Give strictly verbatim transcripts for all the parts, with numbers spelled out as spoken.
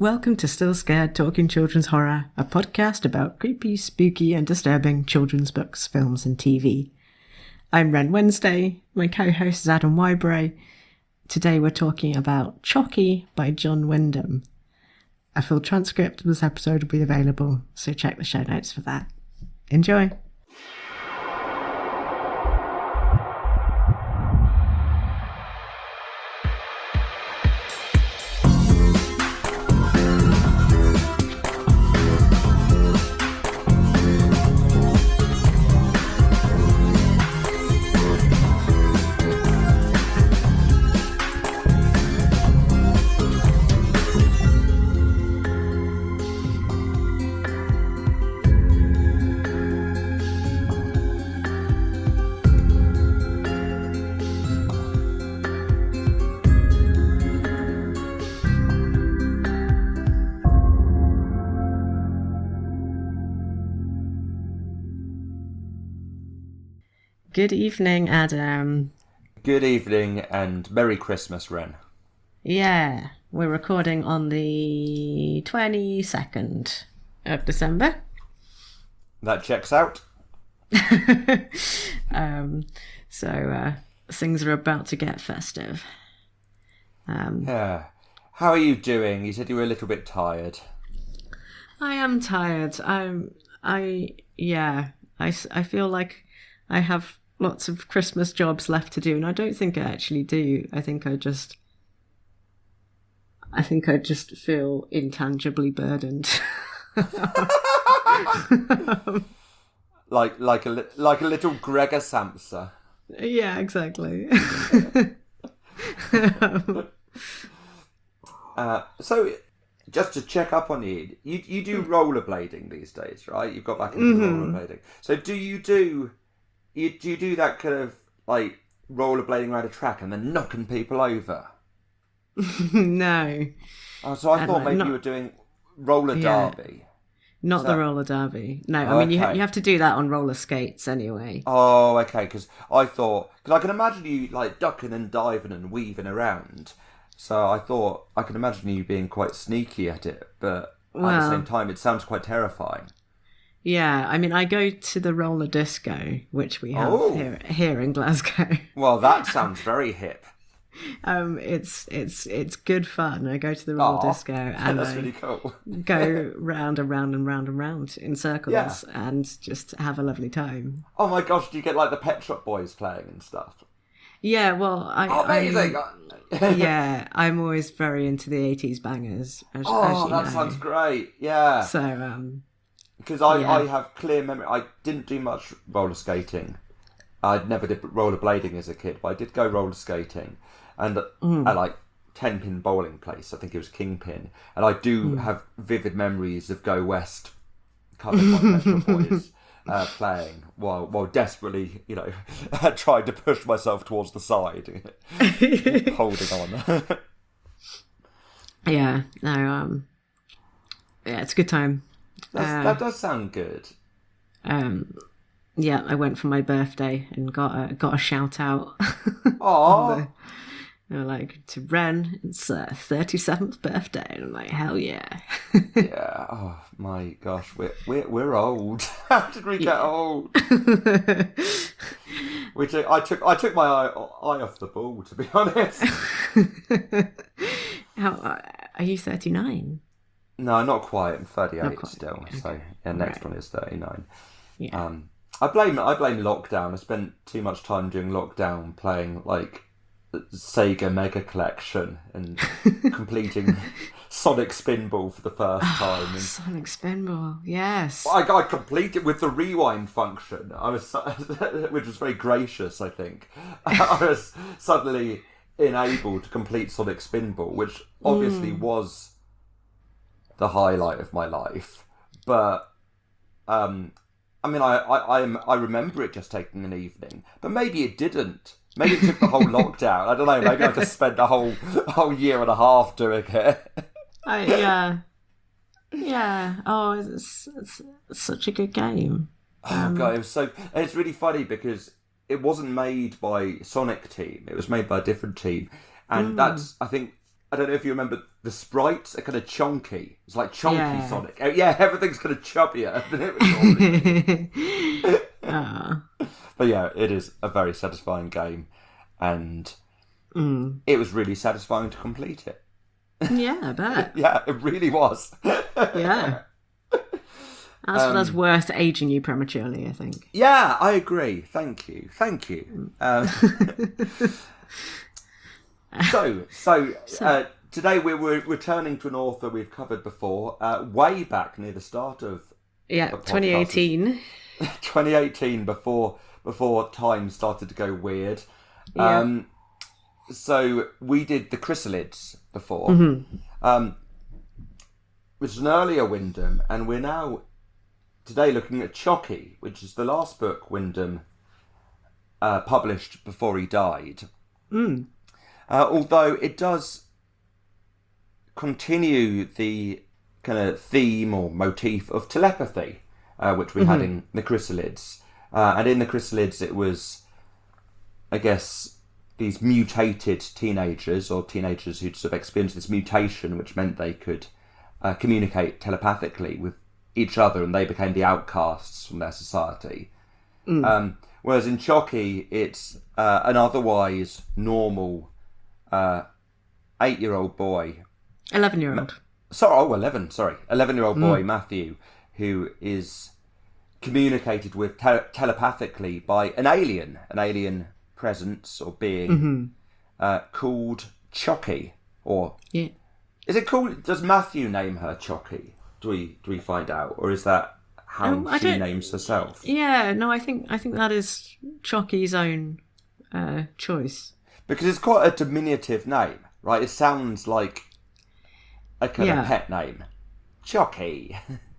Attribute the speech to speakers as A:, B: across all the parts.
A: Welcome to Still Scared Talking Children's Horror, a podcast about creepy, spooky and disturbing children's books, films and T V. I'm Ren Wednesday, my co-host is Adam Wybray. Today we're talking about Chucky by John Wyndham. A full transcript of this episode will be available, so check the show notes for that. Enjoy! Good evening, Adam.
B: Good evening and Merry Christmas, Ren.
A: Yeah, we're recording on the twenty-second of December.
B: That checks out.
A: um, so uh, things are about to get festive. Um,
B: yeah. How are you doing? You said you were a little bit tired.
A: I am tired. I'm. I yeah. I, I feel like I have lots of Christmas jobs left to do, and I don't think I actually do. I think I just, I think I just feel intangibly burdened.
B: like like a like a little Gregor Samsa.
A: Yeah, exactly.
B: uh, so, just to check up on you, you you do rollerblading these days, right? You've got back into mm-hmm. rollerblading. So, do you do? You, do you do that kind of, like, rollerblading around a track and then knocking people over?
A: No.
B: Oh, so I
A: and
B: thought maybe
A: not,
B: you were doing roller
A: yeah,
B: derby.
A: Not
B: Is
A: the
B: that...
A: roller derby. No,
B: oh,
A: I mean, you,
B: okay.
A: ha- you have to do that on roller skates anyway.
B: Oh, okay, because I thought... Because I can imagine you, like, ducking and diving and weaving around. So I thought, I can imagine you being quite sneaky at it, but well, at the same time, it sounds quite terrifying.
A: Yeah, I mean, I go to the roller disco, which we have
B: oh.
A: here here in Glasgow.
B: Well, that sounds very hip.
A: um, it's it's it's good fun. I go to the roller
B: Aww.
A: disco and
B: that's
A: I
B: really cool.
A: go round and round and round and round in circles
B: yeah.
A: and just have a lovely time.
B: Oh my gosh, do you get like the Pet Shop Boys playing and stuff?
A: Yeah, well, I,
B: oh, amazing.
A: I'm, yeah, I'm always very into the eighties bangers. As,
B: oh,
A: as
B: that
A: know.
B: sounds great. Yeah.
A: So, um.
B: Because I,
A: yeah.
B: I have clear memory. I didn't do much roller skating. I never did rollerblading as a kid, but I did go roller skating. And
A: mm.
B: at like ten pin bowling place, I think it was Kingpin. And I do mm. have vivid memories of Go West covered by Pet Shop Boys uh, playing while while desperately, you know, trying to push myself towards the side, holding on.
A: yeah, no, um, yeah, it's a good time.
B: That's,
A: uh,
B: that does sound good.
A: Um, yeah, I went for my birthday and got a got a shout out.
B: Aww.
A: You know, like, to Ren, it's her thirty-seventh birthday, and I'm like, hell yeah.
B: yeah. Oh my gosh, we're we're we're old. How did we get yeah. old? we took, I took I took my eye, eye off the ball, to be honest.
A: How uh, are you? thirty-nine?
B: No, not quite. I'm thirty-eight
A: quite.
B: still.
A: Okay.
B: So yeah, next
A: right.
B: one is thirty-nine.
A: Yeah.
B: Um, I blame I blame lockdown. I spent too much time during lockdown playing like Sega Mega Collection and completing Sonic Spinball for the first time. And
A: Sonic Spinball, yes.
B: I, I completed with the rewind function. I was, which was very gracious, I think. I was suddenly enabled to complete Sonic Spinball, which obviously mm. was the highlight of my life. But um, I mean, I, I I I remember it just taking an evening, but maybe it didn't. Maybe it took the whole lockdown. I don't know. Maybe I just spent a whole a whole year and a half doing it.
A: I, yeah, yeah. Oh, it's, it's, it's such a good game.
B: Um, oh god, it was so. And it's really funny because it wasn't made by Sonic Team. It was made by a different team, and mm. that's I think I don't know if you remember, the sprites are kind of chunky. It's like chunky
A: Yeah.
B: Sonic. Oh, yeah, everything's kind of chubbier than it was normally.
A: Ah.
B: But yeah, it is a very satisfying game, and
A: Mm.
B: it was really satisfying to complete it.
A: Yeah, I bet.
B: Yeah, it really was.
A: Yeah. That's,
B: Um,
A: that's worth aging you prematurely, I think.
B: Yeah, I agree. Thank you. Thank you. Um, so, so, uh, today we're, we're returning to an author we've covered before, uh, way back near the start of
A: Yeah,
B: the podcast.
A: twenty eighteen.
B: twenty eighteen, before before time started to go weird.
A: Yeah.
B: Um, so we did the Chrysalids before,
A: Mm-hmm.
B: um, which is an earlier Wyndham, and we're now today looking at Chucky, which is the last book Wyndham uh, published before he died.
A: Mm.
B: Uh, although it does continue the kind of theme or motif of telepathy, uh, which we
A: Mm-hmm.
B: had in the Chrysalids. Uh, and in the Chrysalids, it was, I guess, these mutated teenagers, or teenagers who'd sort of experienced this mutation, which meant they could uh, communicate telepathically with each other, and they became the outcasts from their society.
A: Mm.
B: Um, whereas in Chucky, it's uh, an otherwise normal uh, eight-year-old boy.
A: eleven-year-old.
B: Sorry, oh, eleven, sorry. eleven-year-old boy,
A: Mm.
B: Matthew, who is communicated with te- telepathically by an alien, an alien presence or being
A: Mm-hmm.
B: uh, called Chucky. Or
A: Yeah.
B: is it called, does Matthew name her Chucky? Do we, do we find out? Or is that how
A: Oh, I
B: she
A: don't-
B: names herself?
A: Yeah, no, I think I think that is Chucky's own uh, choice.
B: Because it's quite a diminutive name, right? It sounds like a kind
A: Yeah.
B: of pet name. Chucky.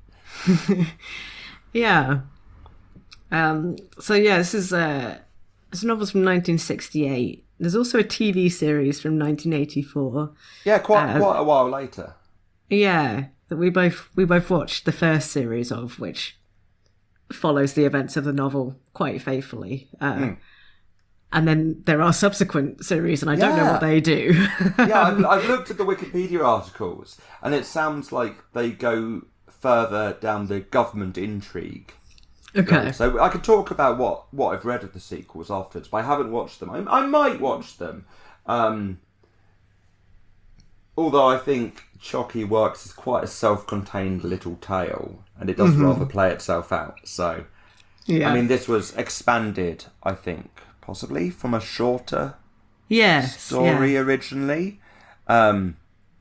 A: Yeah. Um, so yeah, this is uh, this novel's from nineteen sixty-eight. There's also a T V series from nineteen eighty-four.
B: Yeah, quite
A: Uh,
B: quite a while later.
A: Yeah, that we both we both watched the first series of, which follows the events of the novel quite faithfully. Uh,
B: Mm.
A: And then there are subsequent series, and I don't know
B: Yeah.
A: what they do.
B: Yeah, I've, I've looked at the Wikipedia articles, and it sounds like they go further down the government intrigue.
A: Okay.
B: So I could talk about what, what I've read of the sequels afterwards, but I haven't watched them. I, I might watch them. Um, although I think Chucky works as quite a self-contained little tale, and it does
A: Mm-hmm.
B: rather play itself out. So,
A: Yeah.
B: I mean, this was expanded, I think, possibly from a shorter
A: yes.
B: story
A: Yeah.
B: originally. Um,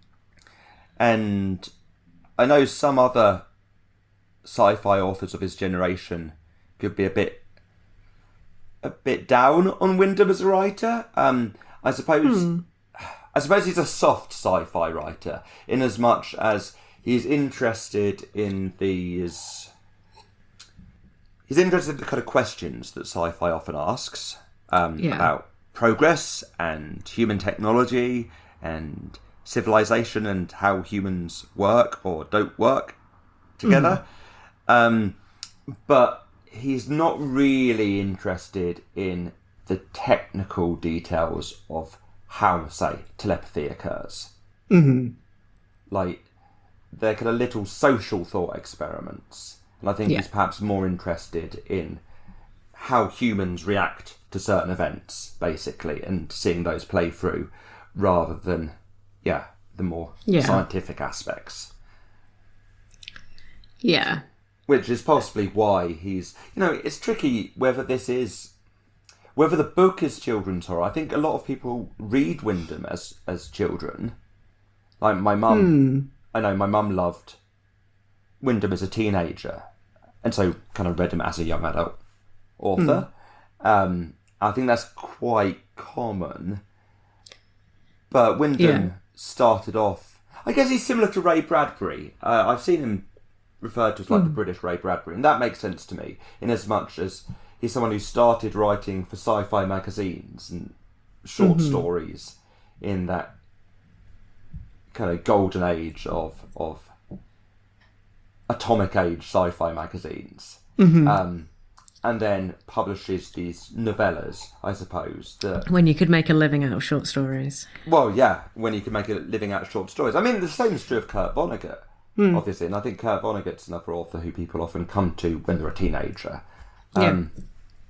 B: and I know some other sci-fi authors of his generation could be a bit a bit down on Wyndham as a writer. Um, I suppose I suppose he's a soft sci-fi writer in as much as he's interested in these he's interested in the kind of questions that sci-fi often asks um,
A: Yeah.
B: about progress and human technology and civilization and how humans work or don't work together. Um, but he's not really interested in the technical details of how, say, telepathy occurs.
A: Mm-hmm.
B: Like, they're kind of little social thought experiments. And I think
A: Yeah.
B: he's perhaps more interested in how humans react to certain events, basically, and seeing those play through, rather than, yeah, the more
A: Yeah.
B: scientific aspects.
A: Yeah.
B: Which is possibly why he's... You know, it's tricky whether this is... Whether the book is children's horror. I think a lot of people read Wyndham as, as children. Like, my mum...
A: Hmm.
B: I know, my mum loved Wyndham as a teenager. And so kind of read him as a young adult author. Um, I think that's quite common. But Wyndham
A: Yeah.
B: started off... I guess he's similar to Ray Bradbury. Uh, I've seen him referred to as like the British Ray Bradbury, and that makes sense to me, in as much as he's someone who started writing for sci-fi magazines and short stories in that kind of golden age of of atomic age sci-fi magazines. Um, and then publishes these novellas, I suppose. That,
A: when you could make a living out of short stories.
B: well, yeah, when you can make a living out of short stories. I mean, the same is true of Kurt Vonnegut, mm. obviously, and I think Kurt Vonnegut's another author who people often come to when they're a teenager. Um, yeah.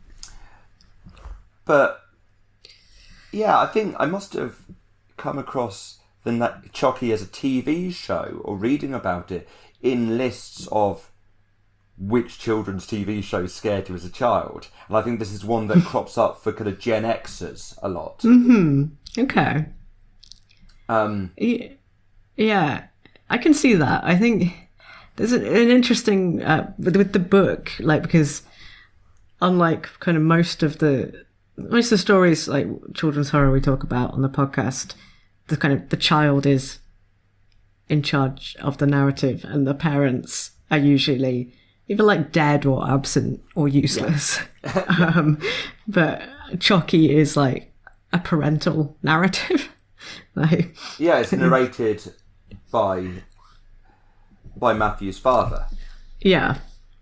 B: But, yeah, I think I must have come across the Chucky as a T V show or reading about it in lists of which children's T V shows scared you as a child. And I think this is one that crops up for kind of Gen Xers a lot.
A: Mm-hmm. Okay.
B: Um,
A: yeah, I can see that. I think there's an, an interesting, uh, with, with the book, like, because unlike kind of most of the, most of the stories, like children's horror we talk about on the podcast, the kind of, the child is in charge of the narrative and the parents are usually either like dead or absent or useless. Yeah. um, but Chucky is like a parental narrative. like,
B: yeah, it's narrated by by Matthew's father.
A: Yeah.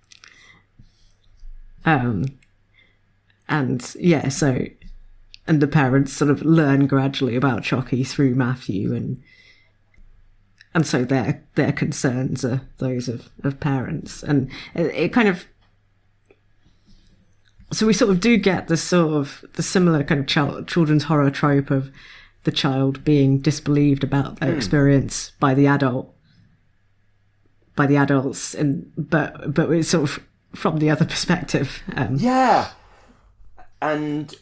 A: Um, and yeah, so and the parents sort of learn gradually about Chucky through Matthew, and and so their their concerns are those of, of parents, and it, it kind of so we sort of do get the sort of the similar kind of child, children's horror trope of the child being disbelieved about their mm. experience by the adult by the adults, and but but it's sort of from the other perspective. Um,
B: yeah, and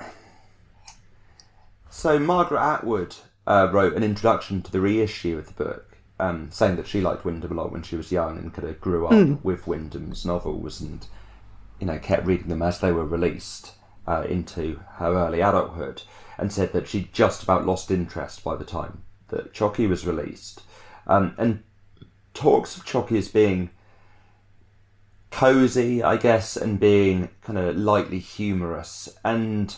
B: so Margaret Atwood uh, wrote an introduction to the reissue of the book, um, saying that she liked Wyndham a lot when she was young and kind of grew up mm. with Wyndham's novels, and you know kept reading them as they were released uh, into her early adulthood, and said that she just about lost interest by the time that Chucky was released, um, and talks of Chucky as being cosy, I guess, and being kind of lightly humorous, and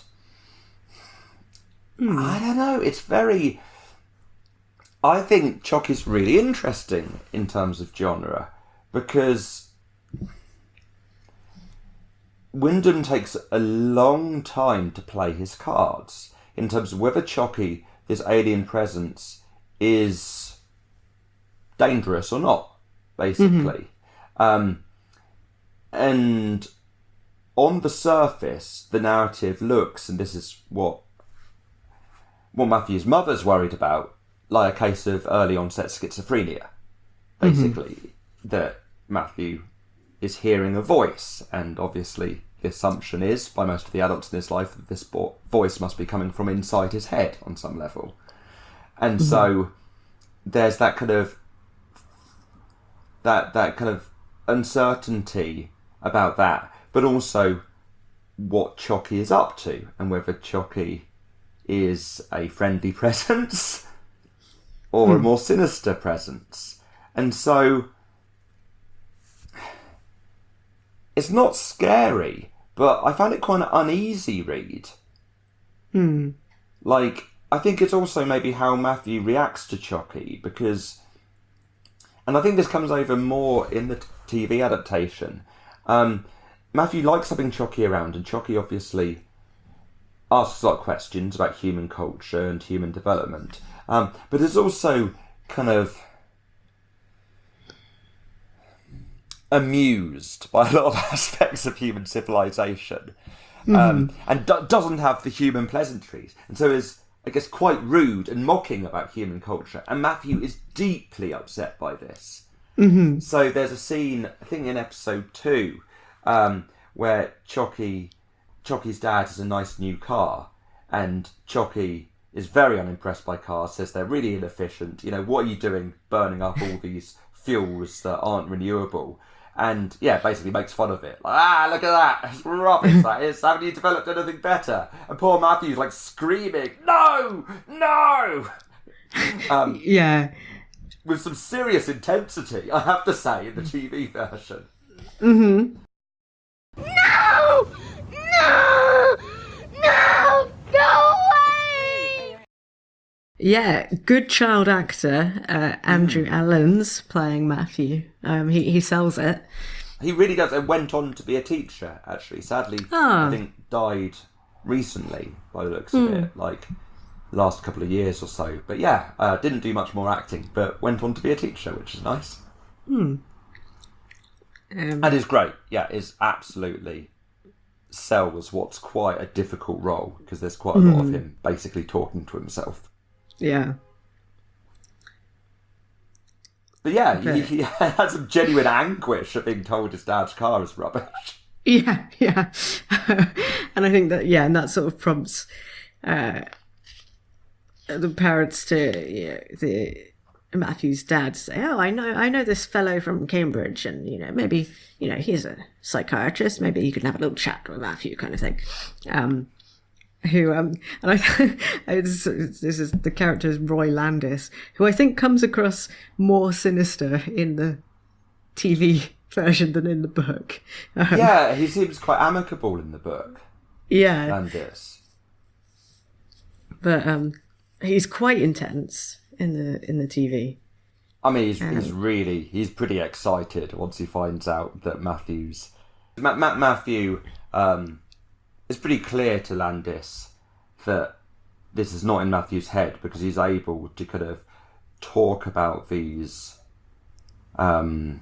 B: mm. I don't know, it's very... I think Chucky's really interesting in terms of genre, because Wyndham takes a long time to play his cards, in terms of whether Chucky, this alien presence, is dangerous or not, basically. Mm-hmm. Um, and on the surface, the narrative looks, and this is what what Matthew's mother's worried about, like a case of early onset schizophrenia, basically. Mm-hmm. That Matthew is hearing a voice, and obviously the assumption is, by most of the adults in his life, that this voice must be coming from inside his head on some level. And mm-hmm. so there's that kind of that that kind of uncertainty about that, but also what Chucky is up to, and whether Chucky is a friendly presence or mm. a more sinister presence. And so it's not scary, but I found it quite an uneasy read.
A: Mm.
B: Like, I think it's also maybe how Matthew reacts to Chucky, because, and I think this comes over more in the T V adaptation. Um, Matthew likes having Chucky around, and Chucky obviously asks a lot of questions about human culture and human development. Um, but is also kind of amused by a lot of aspects of human civilization, um, mm. and do- doesn't have the human pleasantries, and so is, I guess, quite rude and mocking about human culture. And Matthew is deeply upset by this.
A: Mm-hmm.
B: So there's a scene, I think in episode two, um, where Chucky, Chucky's dad has a nice new car, and Chucky is very unimpressed by cars, says they're really inefficient. You know, what are you doing burning up all these fuels that aren't renewable? And yeah, basically makes fun of it. Like, ah, look at that. It's rubbish, that is. Haven't you developed anything better? And poor Matthew's like screaming, no, no! Um,
A: yeah.
B: With some serious intensity, I have to say, in the T V version.
A: Mm-hmm.
C: No! No! No! Go away!
A: Yeah, good child actor, uh, Andrew mm. Allen's playing Matthew. Um, he, he sells it.
B: he really does. And went on to be a teacher. Actually, sadly,
A: Ah.
B: I think died recently by the looks of it. Like last couple of years or so. But yeah, uh, didn't do much more acting, but went on to be a teacher, which is nice.
A: Um,
B: And is great. Yeah, is absolutely sells what's quite a difficult role because there's quite a lot of him basically talking to himself.
A: yeah.
B: But yeah,
A: Okay.
B: he, he had some genuine anguish at being told his dad's car is rubbish.
A: Yeah, yeah. And I think that, yeah, and that sort of prompts uh, the parents to, you know, the Matthew's dad to say, oh, I know, I know this fellow from Cambridge, and, you know, maybe, you know, he's a psychiatrist, maybe you could have a little chat with Matthew, kind of thing. Um, who, um, and I, it's, it's, this is the character is Roy Landis, who I think comes across more sinister in the T V version than in the book. Um,
B: Yeah, he seems quite amicable in the book,
A: yeah.
B: Landis.
A: But um, he's quite intense in the in the T V.
B: I mean, he's, he's really, he's pretty excited once he finds out that Matthew's... Ma- Ma- Matthew, um, it's pretty clear to Landis that this is not in Matthew's head because he's able to kind of talk about these um,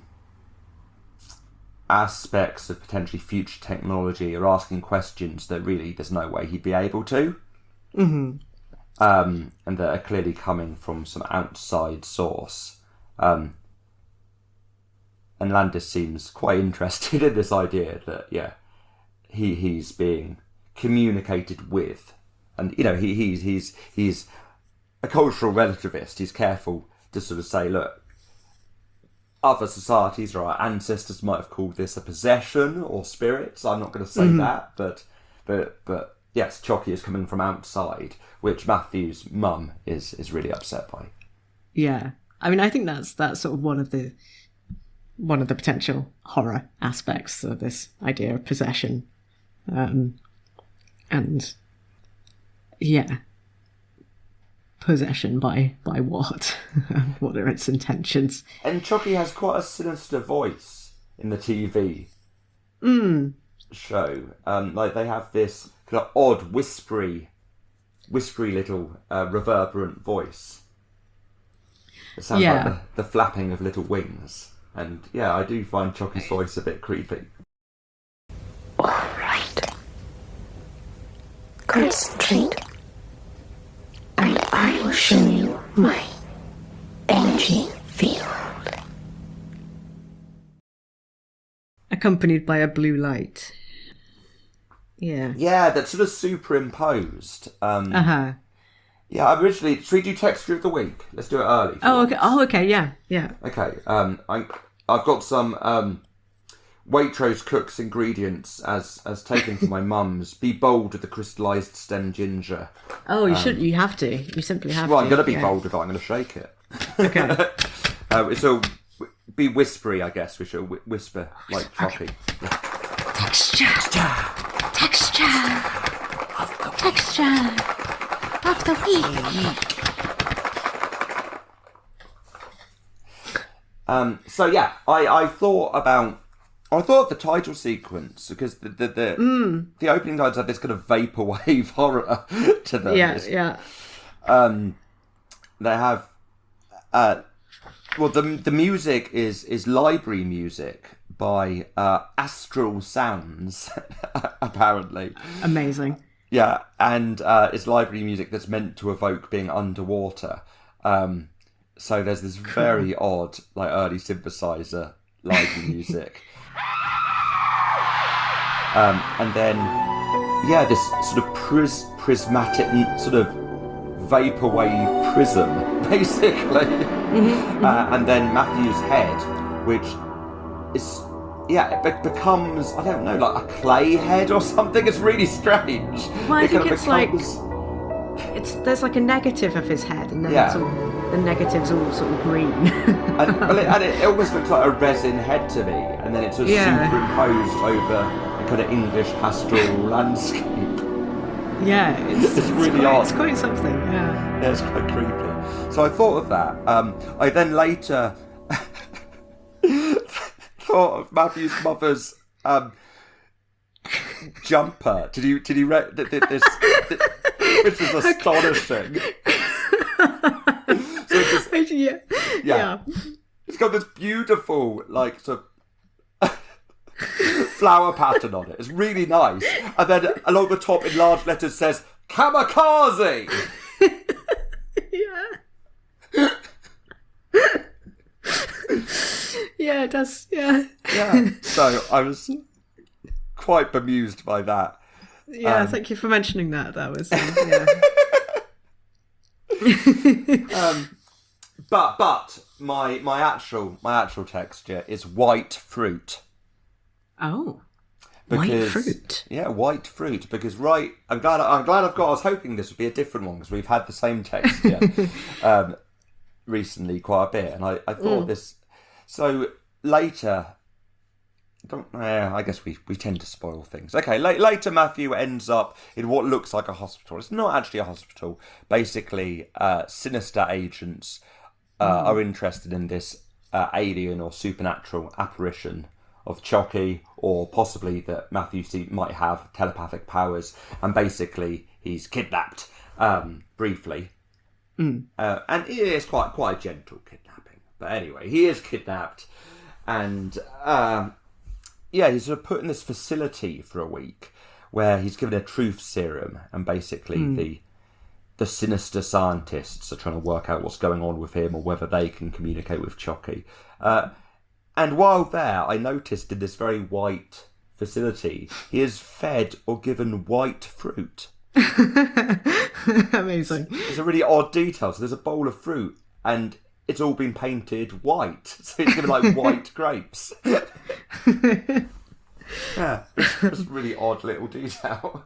B: aspects of potentially future technology or asking questions that really there's no way he'd be able to.
A: Mm-hmm.
B: Um, and that are clearly coming from some outside source. Um, and Landis seems quite interested in this idea that, yeah, he he's being communicated with. And, you know, he he's he's he's a cultural relativist. He's careful to sort of say, look, other societies or our ancestors might have called this a possession or spirits. I'm not going to say that, but but but yes, Chucky is coming from outside, which Matthew's mum is is really upset by.
A: Yeah, I mean, I think that's that's sort of one of the one of the potential horror aspects of this idea of possession, um, and yeah, possession by by what? What are its intentions?
B: And Chucky has quite a sinister voice in the T V
A: Mm.
B: show. Um, like they have this kind of odd, whispery, whispery little uh, reverberant voice. It sounds
A: Yeah.
B: like the, the flapping of little wings. And yeah, I do find Chucky's voice a bit creepy.
C: All right. Concentrate. And I will show you my energy field.
A: Accompanied by a blue light. Yeah.
B: Yeah, that's sort of superimposed. Um,
A: Uh huh.
B: Yeah, originally, should we do texture of the week? Let's do it early. if you
A: Oh,
B: want.
A: okay. Oh, okay. Yeah. Yeah.
B: Okay, um, I, I've got some um, Waitrose Cook's ingredients as as taken from my mum's. Be bold with the crystallised stem ginger.
A: Oh, you should. You have to. You simply have
B: Well,
A: to.
B: I'm going to be
A: yeah.
B: bold with it. I'm going to shake it.
A: Okay.
B: Uh, so, be whispery, I guess. We should whi- whisper like Chucky.
C: Texture. Texture. Texture of the week.
B: Um, so yeah, I, I thought about I thought of the title sequence because the the the,
A: Mm.
B: the opening titles have this kind of vaporwave horror to them.
A: Yeah.
B: It's-
A: Yeah.
B: Um, they have uh, well the the music is is library music by uh, Astral Sounds apparently.
A: Amazing.
B: Yeah, and uh, it's library music that's meant to evoke being underwater. Um, so there's this very odd, like early synthesizer library music, um, and then yeah, this sort of pris- prismatic, sort of vaporwave prism, basically, uh, and then Matthew's head, which is. Yeah, it be- becomes, I don't know, like a clay head or something. It's really strange.
A: Well, I
B: It
A: think
B: kind of
A: it's like-
B: becomes-
A: It's there's like a negative of his head, and then
B: Yeah.
A: it's all, the negative's all sort of green.
B: And, well, it, and it, it almost looks like a resin head to me, and then it's just
A: Yeah.
B: superimposed over a kind of English pastoral landscape.
A: yeah, it's,
B: It's really
A: quite,
B: odd.
A: It's quite something. Yeah.
B: Yeah, it's quite creepy. So I thought of that. Um, I then later thought of Matthew's mother's um, jumper. Did you? Did you? Re- did, did this, did, which is astonishing. So it's this,
A: yeah.
B: yeah,
A: yeah.
B: It's got this beautiful, like, sort of flower pattern on it. It's really nice. And then along the top in large letters says kamikaze.
A: Yeah. Yeah, it does. Yeah.
B: Yeah. So I was quite bemused by that.
A: Yeah,
B: Um,
A: thank you for mentioning that. That was um, yeah.
B: um, but but my my actual my actual texture is white fruit.
A: Oh.
B: Because,
A: White fruit.
B: Yeah, white fruit. Because right, I'm glad. I'm glad I've got. I was hoping this would be a different one because we've had the same texture um, recently quite a bit, and I, I thought
A: Mm.
B: this. So later, don't. Yeah, I guess we, we tend to spoil things. Okay, la- later Matthew ends up in what looks like a hospital. It's not actually a hospital. Basically, uh, sinister agents uh, are interested in this uh, alien or supernatural apparition of Chucky, or possibly that Matthew C- might have telepathic powers, and basically he's kidnapped um, briefly,
A: Mm.
B: uh, and it is quite quite a gentle kidnapping. But anyway, he is kidnapped, and um, yeah, he's sort of put in this facility for a week where he's given a truth serum, and basically
A: Mm.
B: the the sinister scientists are trying to work out what's going on with him or whether they can communicate with Chucky. Uh, And while there, I noticed in this very white facility, he is fed or given white fruit.
A: Amazing.
B: It's a really odd detail. So there's a bowl of fruit, and it's all been painted white. So it's given like white grapes. Yeah, it's just a really odd little detail.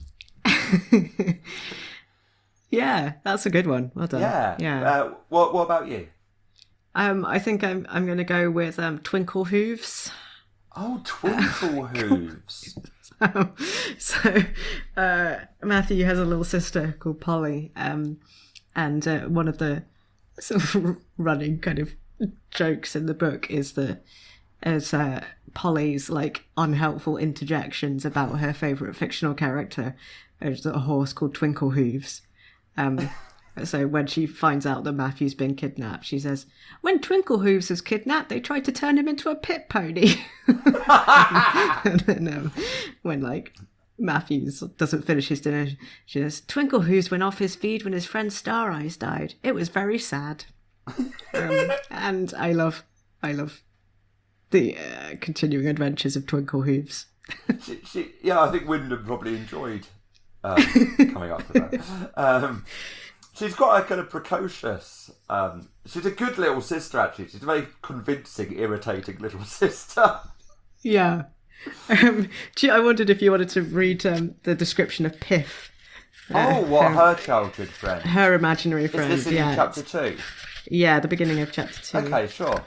A: Yeah, that's a good one. Well done.
B: Yeah.
A: Yeah.
B: Uh, what What about you?
A: Um, I think I'm I'm going to go with um, Twinkle Hooves.
B: Oh, Twinkle Hooves.
A: So, so uh, Matthew has a little sister called Polly, um, and uh, one of the sort of running kind of jokes in the book is the is uh, Polly's like unhelpful interjections about her favourite fictional character, is a horse called Twinkle Hooves. Um, so when she finds out that Matthew's been kidnapped, she says, "When Twinkle Hooves was kidnapped, they tried to turn him into a pit pony." And then um, when like Matthews doesn't finish his dinner, she says, "Twinkle Hooves went off his feed when his friend Star Eyes died. It was very sad." um, and I love, I love the uh, continuing adventures of Twinkle Hooves.
B: she, she, yeah, I think Wyndham probably enjoyed um, coming up with that. Um, she's got a kind of precocious. Um, she's a good little sister, actually. She's a very convincing, irritating little sister.
A: Yeah. Um, gee, I wondered if you wanted to read um, the description of Piff.
B: Oh, what her childhood friend?
A: Her imaginary friend.
B: Is this in
A: yeah,
B: chapter two?
A: yeah, the beginning of chapter two.
B: Okay, sure.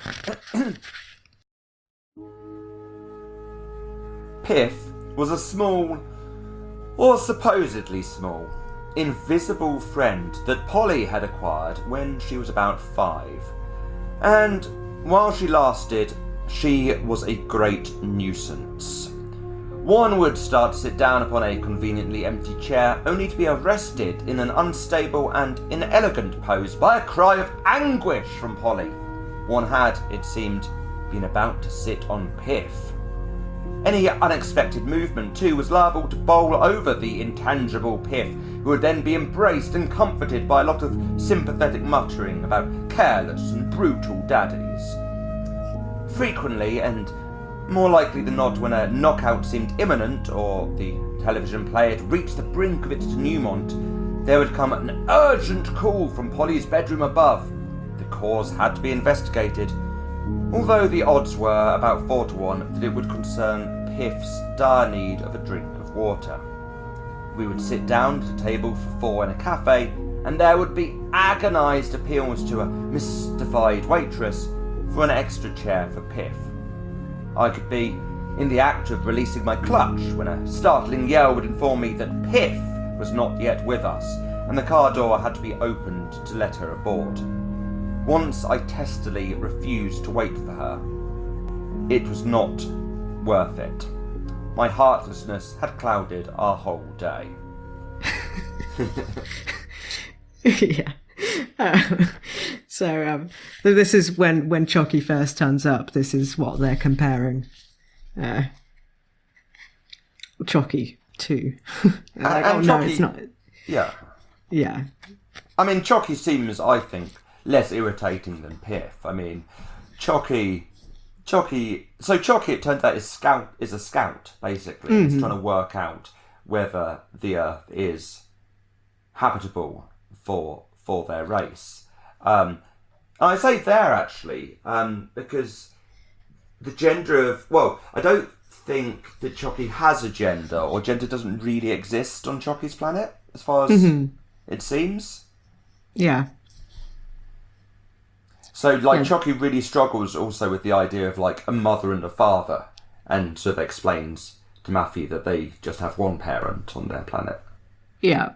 B: Piff was a small, or supposedly small, invisible friend that Polly had acquired when she was about five. And while she lasted, she was a great nuisance. One would start to sit down upon a conveniently empty chair, only to be arrested in an unstable and inelegant pose by a cry of anguish from Polly. One had, it seemed, been about to sit on Piff. Any unexpected movement, too, was liable to bowl over the intangible Piff, who would then be embraced and comforted by a lot of sympathetic muttering about careless and brutal daddies. Frequently, and more likely than not when a knockout seemed imminent or the television player had reached the brink of its denouement, there would come an urgent call from Polly's bedroom above. The cause had to be investigated, although the odds were about four to one that it would concern Piff's dire need of a drink of water. We would sit down at a table for four in a cafe, and there would be agonised appeals to a mystified waitress for an extra chair for Piff. I could be in the act of releasing my clutch when a startling yell would inform me that Piff was not yet with us, and the car door had to be opened to let her aboard. Once I testily refused to wait for her. It was not worth it. My heartlessness had clouded our whole day.
A: Yeah. Uh, so um, so this is when when Chucky first turns up. This is what they're comparing. Uh, Chucky to. Like, oh
B: and
A: no,
B: Chucky-
A: it's not.
B: Yeah.
A: Yeah.
B: I mean, Chucky seems, I think, less irritating than Piff. I mean, Chucky... Chucky... So Chucky, it turns out, is, scout, is a scout, basically.
A: Mm-hmm.
B: He's trying to work out whether the Earth is habitable for for their race. Um, and I say there, actually, um, because the gender of... Well, I don't think that Chucky has a gender, or gender doesn't really exist on Chucky's planet, as far as
A: Mm-hmm.
B: it seems.
A: Yeah.
B: So, like,
A: Yeah.
B: Chucky really struggles also with the idea of, like, a mother and a father, and sort of explains to Matthew that they just have one parent on their planet.
A: Yeah.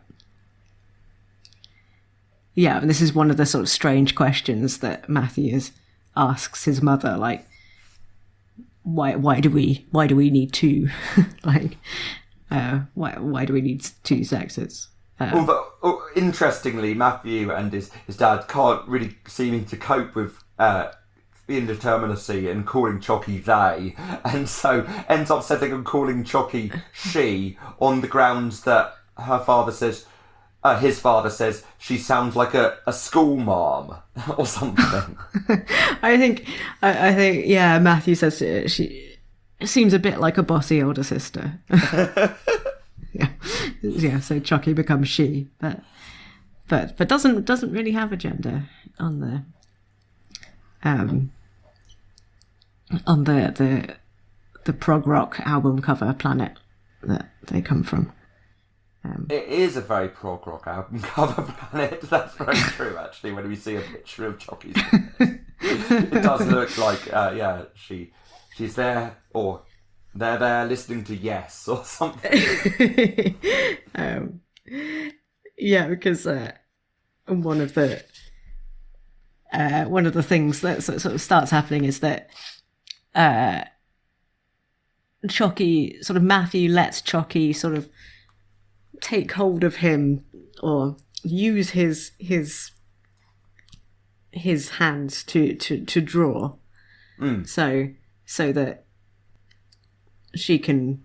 A: Yeah, and this is one of the sort of strange questions that Matthews asks his mother, like, why why do we why do we need two? like, uh, why why do we need two sexes? Uh,
B: Although, oh, interestingly, Matthew and his, his dad can't really seem to cope with uh, the indeterminacy and calling Chucky they, and so ends up settling on calling Chucky she on the grounds that her father says, uh, his father says, she sounds like a, a school mom or something.
A: I think I, I think yeah, Matthew says uh, she seems a bit like a bossy older sister. Yeah, yeah. So Chucky becomes she, but but but doesn't doesn't really have a gender on the um on the the the prog rock album cover planet that they come from. Um,
B: It is a very prog rock album cover planet. That's very true, actually. When we see a picture of Chucky's, it does look like uh, yeah, she she's there or. They're there listening to Yes or something.
A: um, yeah, because uh, one of the uh, one of the things that sort of starts happening is that uh, Chucky, sort of Matthew lets Chucky sort of take hold of him or use his his his hands to to to draw,
B: Mm.
A: so so that she can,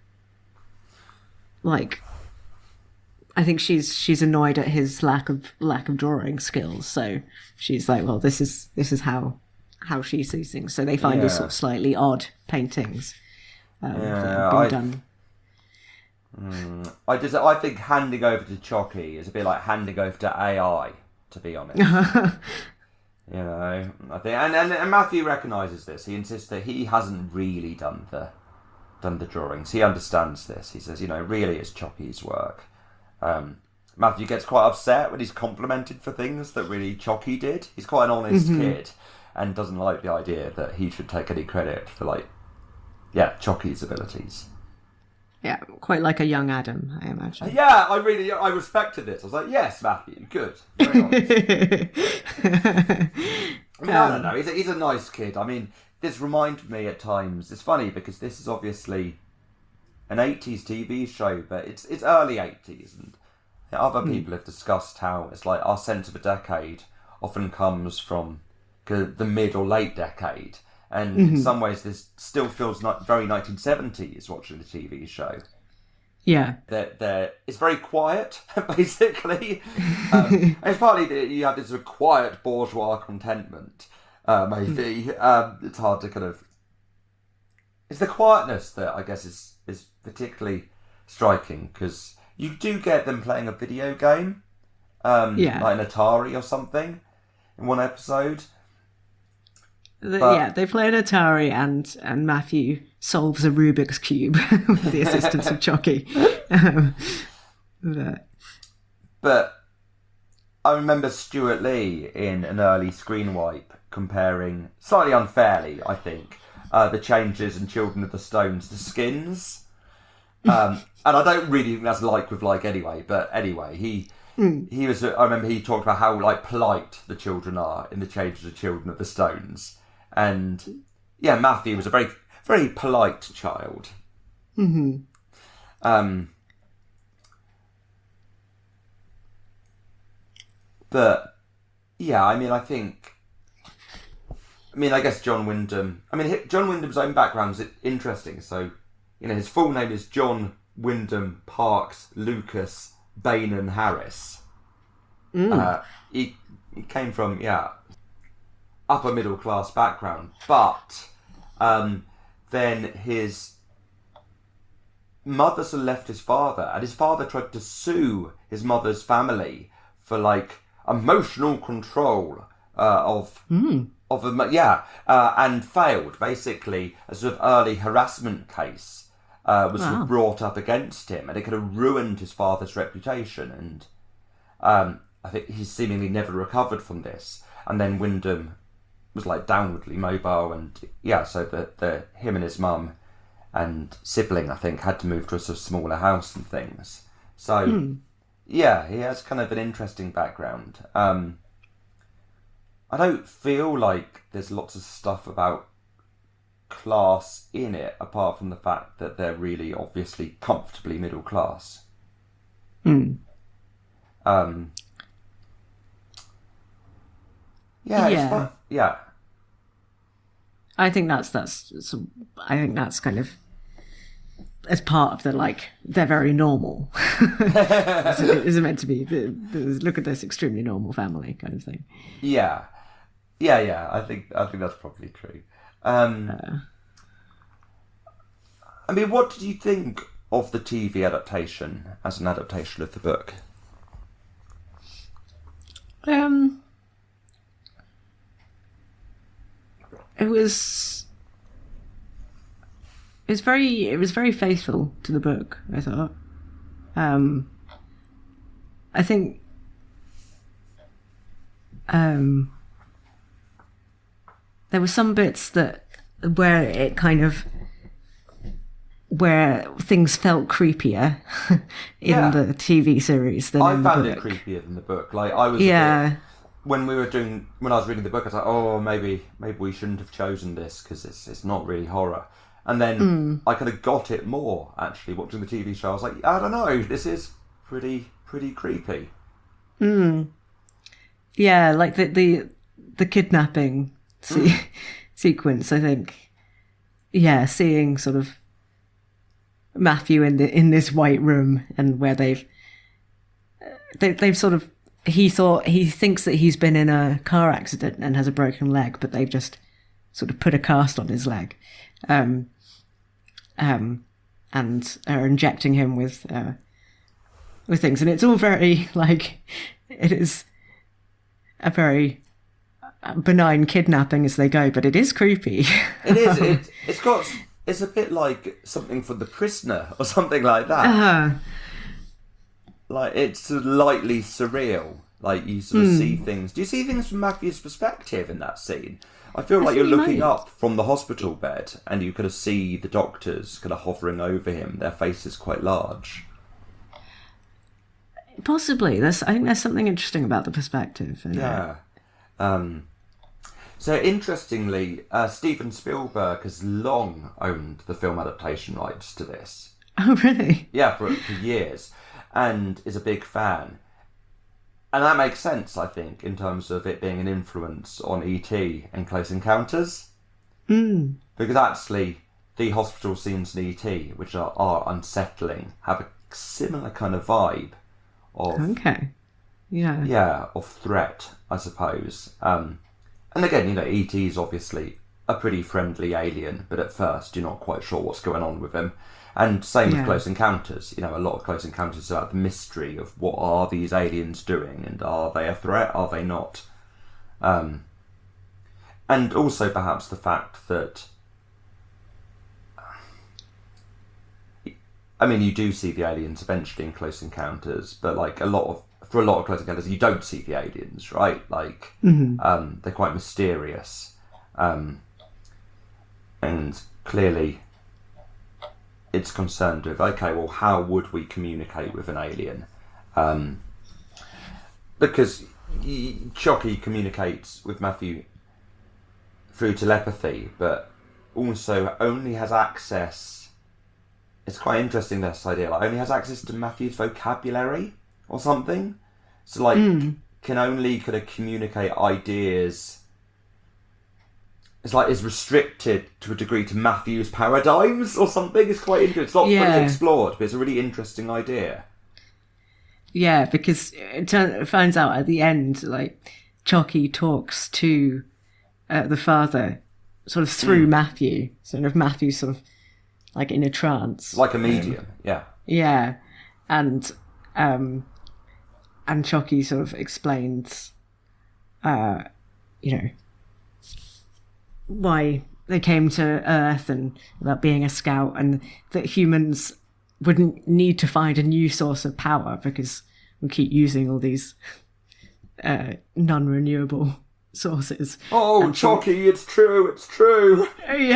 A: like, I think she's she's annoyed at his lack of lack of drawing skills. So she's like, well, this is this is how how she sees things. So they find these
B: Yeah.
A: sort of slightly odd paintings um, that
B: Yeah,
A: have been
B: I-
A: done.
B: I just, I think handing over to Chucky is a bit like handing over to A I, to be honest. You know, I think, and, and, and Matthew recognises this. He insists that he hasn't really done the done the drawings. He understands this. He says, you know, really it's Chucky's work. Um, Matthew gets quite upset when he's complimented for things that really Chucky did. He's quite an honest kid and doesn't like the idea that he should take any credit for, like, yeah, Chucky's abilities.
A: Yeah, quite like a young Adam, I imagine.
B: Yeah, I really, I respected it. I was like, yes, Matthew, good. Very honest. I mean, I don't know. He's a, he's a nice kid. I mean, this reminded me at times. It's funny because this is obviously an eighties T V show, but it's it's early eighties, and other people have discussed how it's like our sense of a decade often comes from the mid or late decade, and in some ways this still feels not very nineteen seventies watching the T V show.
A: Yeah.
B: That there, it's very quiet, basically. Um, and it's partly that you have this sort of quiet bourgeois contentment. Uh, maybe um, it's hard to kind of. It's the quietness that I guess is is particularly striking, because you do get them playing a video game, um,
A: Yeah.
B: like an Atari or something, in one episode.
A: The,
B: But-
A: yeah, they play an Atari, and and Matthew solves a Rubik's Cube with the assistance of Chucky. Um, but,
B: But I remember Stuart Lee in an early screen wipe comparing, slightly unfairly, I think, uh, the changes in Children of the Stones to Skins. Um, and I don't really think that's like with like anyway, but anyway, he he was. I remember he talked about how like polite the children are in the changes of Children of the Stones, and yeah, Matthew was a very, very polite child.
A: Mm-hmm.
B: Um, but yeah, I mean, I think. I mean, I guess John Wyndham. I mean, John Wyndham's own background is interesting. So, you know, his full name is John Wyndham Parks Lucas Bainan Harris.
A: Mm.
B: Uh, he he came from yeah upper middle class background, but um, then his mother sort of left his father, and his father tried to sue his mother's family for like emotional control uh, of.
A: Mm.
B: Of a, yeah, uh, and failed. Basically, a sort of early harassment case uh, was sort
A: Wow.
B: of brought up against him, and it could have ruined his father's reputation. And um, I think he's seemingly never recovered from this. And then Wyndham was like downwardly mobile, and yeah, so the the him and his mum and sibling, I think, had to move to a sort of smaller house and things. So
A: Mm.
B: yeah, he has kind of an interesting background. Um, I don't feel like there's lots of stuff about class in it, apart from the fact that they're really obviously comfortably middle class.
A: Mm.
B: Um, yeah,
A: Yeah.
B: it's fun. Yeah,
A: I think that's that's. So I think that's kind of as part of the like they're very normal. Is it is it meant to be? The, the, look at this extremely normal family kind of thing.
B: yeah, yeah, yeah. I think I think that's probably true. Um,
A: Uh,
B: I mean, what did you think of the T V adaptation as an adaptation of the book?
A: Um, it was it was very it was very faithful to the book, I thought. Um, I think um, there were some bits that where it kind of where things felt creepier in
B: Yeah.
A: the T V series than
B: I
A: in the
B: found it
A: book.
B: creepier than the book. Like I was, a
A: Yeah.
B: bit, when we were doing, when I was reading the book, I was like, oh, maybe, maybe we shouldn't have chosen this because it's it's not really horror. And then
A: Mm.
B: I kind of got it more actually watching the T V show. I was like, I don't know, this is pretty pretty creepy.
A: Mm. Yeah, like the the the kidnapping se- sequence. I think, yeah, seeing sort of Matthew in the in this white room and where they've they, they've sort of he thought he thinks that he's been in a car accident and has a broken leg, but they've just sort of put a cast on his leg, um, um, and are injecting him with uh, with things, and it's all very like it is a very benign kidnapping as they go, but it is creepy.
B: It is. It, it's got. It's a bit like something for The Prisoner or something like that.
A: Uh,
B: Like it's slightly surreal. Like you sort of see things. Do you see things from Matthew's perspective in that scene? I feel like
A: think
B: you're
A: you
B: looking
A: might.
B: up from the hospital bed and you kind of see the doctors kind of hovering over him. Their faces quite large.
A: possibly. There's, I think there's something interesting about the perspective. in it.
B: Yeah. Um, so interestingly, uh, Steven Spielberg has long owned the film adaptation rights to this.
A: Oh, really?
B: Yeah, for, for years, and is a big fan. And that makes sense, I think, in terms of it being an influence on E T and Close Encounters.
A: Mm.
B: Because actually, the hospital scenes in E T, which are, are unsettling, have a similar kind of vibe of,
A: Okay. Yeah.
B: yeah, of threat, I suppose. Um, and again, you know, E T is obviously a pretty friendly alien, but at first you're not quite sure what's going on with him. And same with
A: Yeah.
B: Close Encounters. You know, a lot of Close Encounters is about the mystery of what are these aliens doing, and are they a threat? Are they not? Um, and also perhaps the fact that, I mean, you do see the aliens eventually in Close Encounters, but like a lot of for a lot of Close Encounters, you don't see the aliens, right? Like
A: Mm-hmm.
B: um, they're quite mysterious, um, and clearly. It's concerned with, okay, well, how would we communicate with an alien? Um, because y- Chucky communicates with Matthew through telepathy, but also only has access. It's quite interesting, this idea. Like, only has access to Matthew's vocabulary or something. So, like, mm. can only kind of communicate ideas. It's like is restricted to a degree to Matthew's paradigms or something. It's quite interesting. It's not
A: yeah.
B: fully explored, but it's a really interesting idea.
A: Yeah, because it, turns, it finds out at the end, like, Chucky talks to uh, the father sort of through mm. Matthew. Sort of Matthew sort of like in a trance.
B: Like a medium, um, yeah.
A: Yeah. And um, and Chucky sort of explains, uh, you know, why they came to Earth and about being a scout, and that humans wouldn't need to find a new source of power because we keep using all these uh, non-renewable sources.
B: Oh, and Chucky, she, it's true, it's true.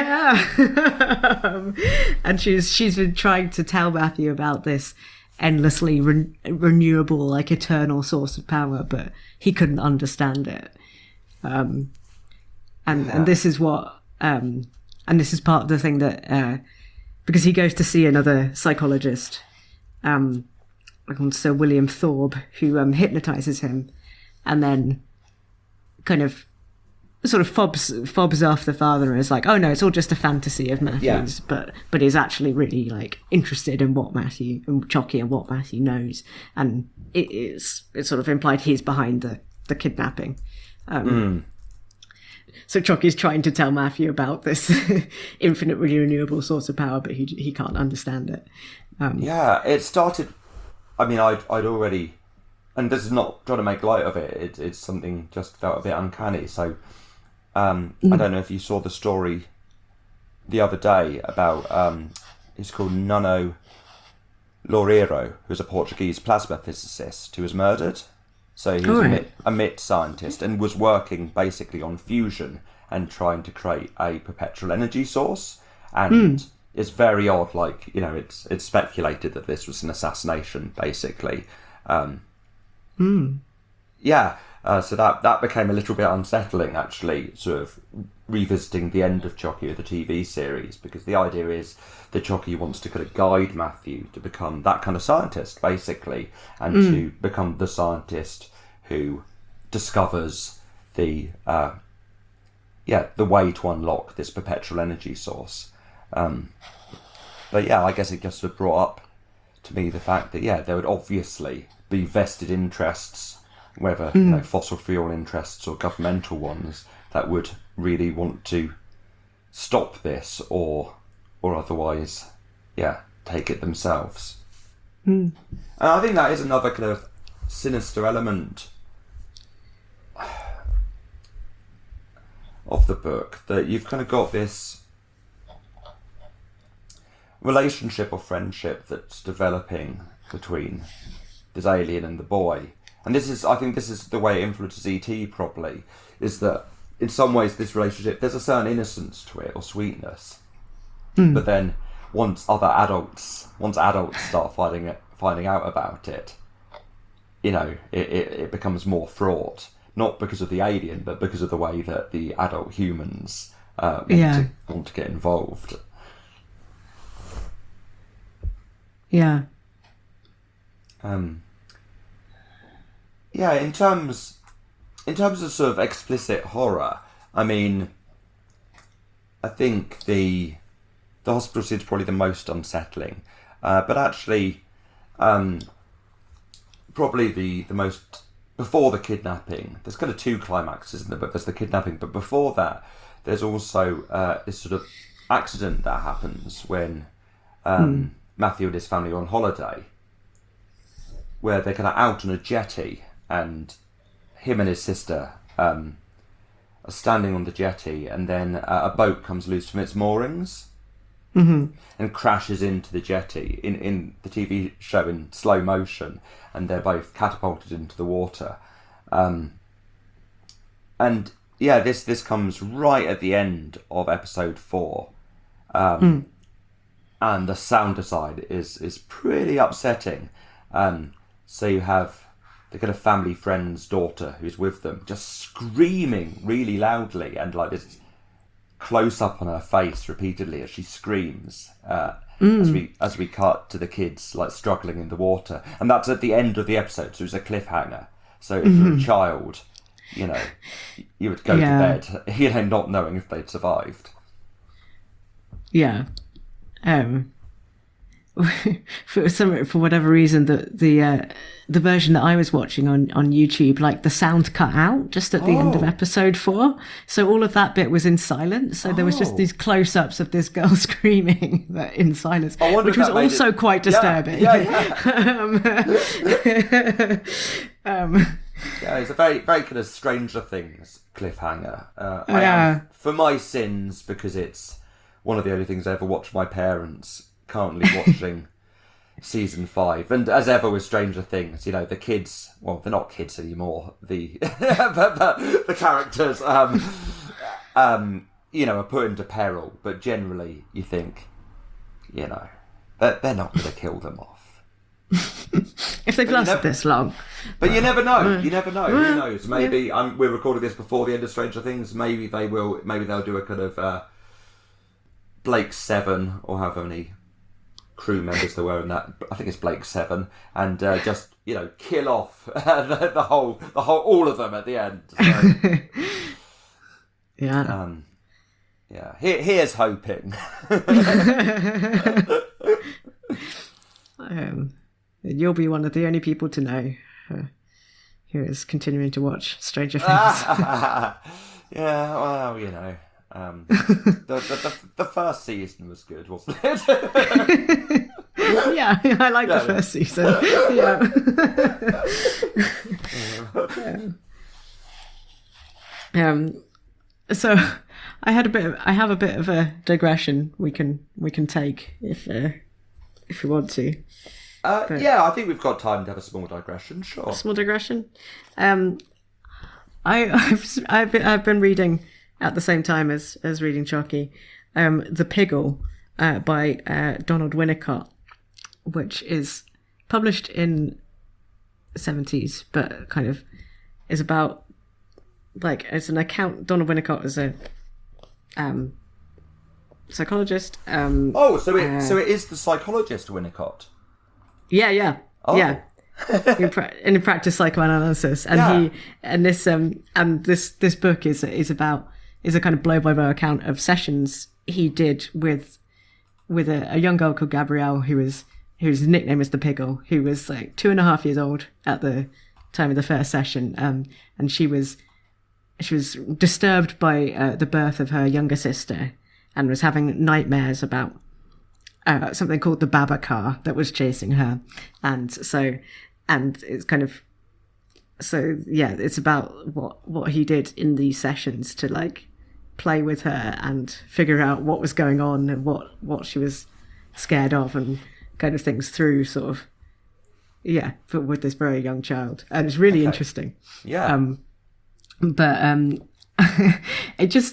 A: Yeah. um, and she's she's been trying to tell Matthew about this endlessly re- renewable, like eternal source of power, but he couldn't understand it. Um, and yeah. and this is what, um, and this is part of the thing that, uh, because he goes to see another psychologist, um, called Sir William Thorpe, who um, hypnotizes him, and then kind of sort of fobs fobs off the father and is like, oh no, it's all just a fantasy of Matthew's, yeah. but but is actually really like interested in what Matthew and Chucky and what Matthew knows, and it is it's sort of implied he's behind the the kidnapping. Um, mm. So Chucky's trying to tell Matthew about this infinitely renewable source of power, but he he can't understand it. Um,
B: yeah, it started. I mean, I'd I'd already. And this is not trying to make light of it. it it's something just felt a bit uncanny. So um, mm. I don't know if you saw the story the other day about, um, it's called Nuno Loureiro, who's a Portuguese plasma physicist who was murdered. So he was oh, a, MIT, a MIT scientist and was working basically on fusion and trying to create a perpetual energy source. And mm. it's very odd, like, you know, it's it's speculated that this was an assassination, basically. Um,
A: Mm.
B: Yeah, uh, so that that became a little bit unsettling, actually, sort of revisiting the end of Chucky, the T V series, because the idea is that Chucky wants to kind of guide Matthew to become that kind of scientist, basically, and mm. to become the scientist who discovers the uh, yeah the way to unlock this perpetual energy source. Um, but yeah, I guess it just sort of brought up to me the fact that yeah, there would obviously be vested interests, whether mm. you know, fossil fuel interests or governmental ones, that would really want to stop this or or otherwise, yeah, take it themselves.
A: Mm.
B: And I think that is another kind of sinister element of the book, that you've kind of got this relationship or friendship that's developing between this alien and the boy. And this is, I think this is the way it influences E T probably, is that in some ways this relationship, there's a certain innocence to it or sweetness. Mm. But then once other adults, once adults start finding it, finding out about it, you know, it, it, it becomes more fraught. Not because of the alien, but because of the way that the adult humans uh, want,
A: yeah.
B: to, want to get involved.
A: Yeah.
B: Um, yeah, in terms in terms of sort of explicit horror, I mean, I think the the hospital scene is probably the most unsettling, uh, but actually, um, probably the the most before the kidnapping. There's kind of two climaxes in the book. There's the kidnapping, but before that, there's also uh, this sort of accident that happens when um, mm. Matthew and his family are on holiday, where they're kind of out on a jetty, and him and his sister um, are standing on the jetty, and then uh, a boat comes loose from its moorings
A: mm-hmm.
B: and crashes into the jetty in, in the T V show in slow motion, and they're both catapulted into the water. Um, and yeah, this this comes right at the end of episode four. Um, mm. And the sound design is, is pretty upsetting. Um, So you have the kind of family friend's daughter who's with them just screaming really loudly, and like this close up on her face repeatedly as she screams. Uh, As we as we cut to the kids like struggling in the water, and that's at the end of the episode, so it's a cliffhanger. So if you're a child, you know, you would go
A: Yeah.
B: to bed, you know, not knowing if they'd survived.
A: Yeah. Um, for some for whatever reason, the the uh, the version that I was watching on, on YouTube, like the sound cut out just at the end of
B: Oh.
A: episode four. So all of that bit was in silence. So there was just
B: Oh.
A: these close ups of this girl screaming but in silence,
B: I wonder
A: which
B: if
A: was
B: that made
A: also
B: it-
A: quite
B: Yeah,
A: disturbing.
B: Yeah, yeah.
A: um,
B: Yeah, it's a very, very kind of Stranger Things cliffhanger. Uh, I
A: Yeah.
B: am, for my sins, because it's one of the only things I ever watched with my parents, currently watching season five. And as ever with Stranger Things, you know, the kids, well, they're not kids anymore, the but, but the characters, um, um, you know, are put into peril. But generally, you think, you know, they're, they're not going to kill them off.
A: if they've
B: you
A: lasted
B: never-
A: this long.
B: But you never know. You never know. Who knows? Maybe um, we're recording this before the end of Stranger Things. Maybe they will. Maybe they'll do a kind of uh, Blake Seven or however many crew members there were in that. I think it's Blake Seven, and uh, just you know kill off the, the whole, the whole, all of them at the end. So,
A: Yeah.
B: um, yeah. Here, here's hoping.
A: Um, you'll be one of the only people to know uh, who is continuing to watch Stranger Things.
B: Yeah. Well, you know. Um, the, the, the the first season was good, wasn't it?
A: Yeah, I like
B: Yeah,
A: the first season. Yeah. um, so I had a bit. Of, I have a bit of a digression. We can we can take if uh, if we want to.
B: Uh, yeah, I think we've got time to have a small digression. Sure.
A: Small digression. Um, I I've, I've been, I've been reading at the same time as as reading Chucky, um, The Piggle uh, by uh, Donald Winnicott, which is published in the seventies, but kind of is about like it's an account. Donald Winnicott is a um, psychologist. Um,
B: Oh, so it so it is the psychologist Winnicott.
A: Yeah, yeah,
B: Oh.
A: yeah. in, pra- in practice psychoanalysis, and
B: Yeah.
A: he and this um and this this book is is about is a kind of blow by blow account of sessions he did with with a, a young girl called Gabrielle, who was whose nickname is the Piggle, who was like two and a half years old at the time of the first session, um and she was she was disturbed by uh, the birth of her younger sister and was having nightmares about Uh, something called the Baba car that was chasing her, and so, and it's kind of, so yeah, it's about what what he did in these sessions to like play with her and figure out what was going on and what what she was scared of and kind of things through sort of, yeah, but with this very young child, and it's really
B: Okay.
A: interesting.
B: Yeah.
A: Um, but um, it just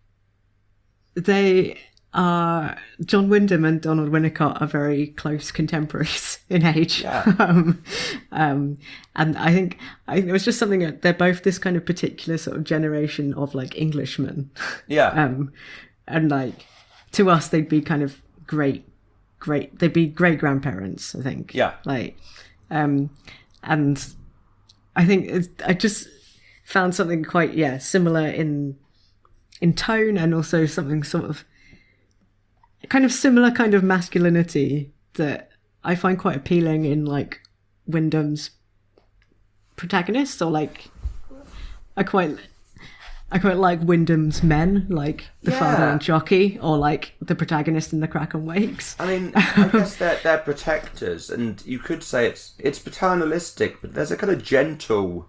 A: they. Uh, John Wyndham and Donald Winnicott are very close contemporaries in age.
B: Yeah.
A: um, um, and I think I think it was just something that they're both this kind of particular sort of generation of like Englishmen.
B: yeah.
A: Um, and like to us, they'd be kind of great, great. They'd be great grandparents, I think.
B: Yeah.
A: Like, um, and I think it's, I just found something quite yeah similar in in tone and also something sort of kind of similar kind of masculinity that I find quite appealing in like Wyndham's protagonists, or like I quite I quite like Wyndham's men, like the
B: Yeah.
A: father and jockey, or like the protagonist in The Kraken Wakes.
B: I mean, I guess they're they're protectors, and you could say it's it's paternalistic, but there's a kind of gentle,